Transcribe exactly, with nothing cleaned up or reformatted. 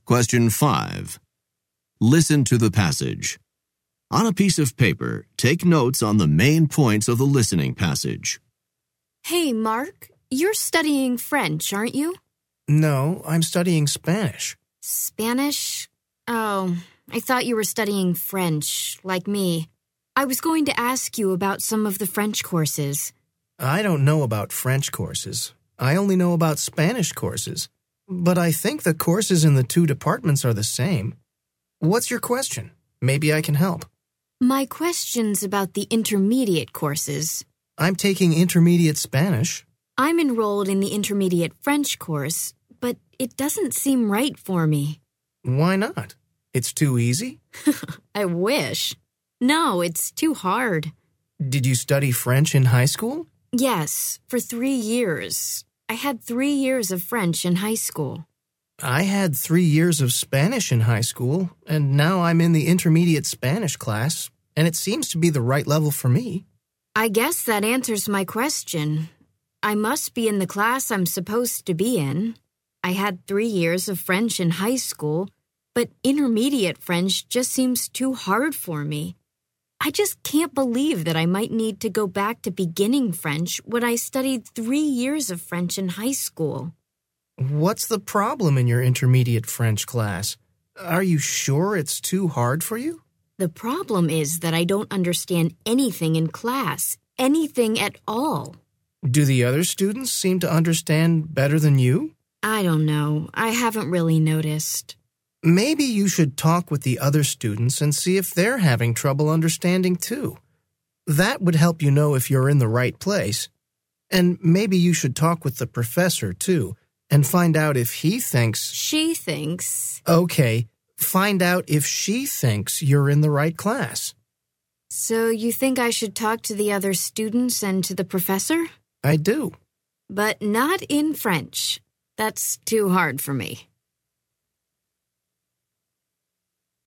Question five. Listen to the passage. On a piece of paper, take notes on the main points of the listening passage. Hey, Mark, you're studying French, aren't you? No, I'm studying Spanish. Spanish? Oh, I thought you were studying French, like me. I was going to ask you about some of the French courses. I don't know about French courses. I only know about Spanish courses. But I think the courses in the two departments are the same. What's your question? Maybe I can help. My question's about the intermediate courses. I'm taking intermediate Spanish. I'm enrolled in the intermediate French course, but it doesn't seem right for me. Why not? It's too easy? I wish. No, it's too hard. Did you study French in high school? Yes, for three years. I had three years of French in high school. I had three years of Spanish in high school, and now I'm in the intermediate Spanish class, and it seems to be the right level for me. I guess that answers my question. I must be in the class I'm supposed to be in. I had three years of French in high school, but intermediate French just seems too hard for me. I just can't believe that I might need to go back to beginning French when I studied three years of French in high school. What's the problem in your intermediate French class? Are you sure it's too hard for you? The problem is that I don't understand anything in class, anything at all. Do the other students seem to understand better than you? I don't know. I haven't really noticed. Maybe you should talk with the other students and see if they're having trouble understanding too. That would help you know if you're in the right place. And maybe you should talk with the professor too and find out if he thinks... She thinks... Okay, find out if she thinks you're in the right class. So you think I should talk to the other students and to the professor? I do. But not in French. That's too hard for me.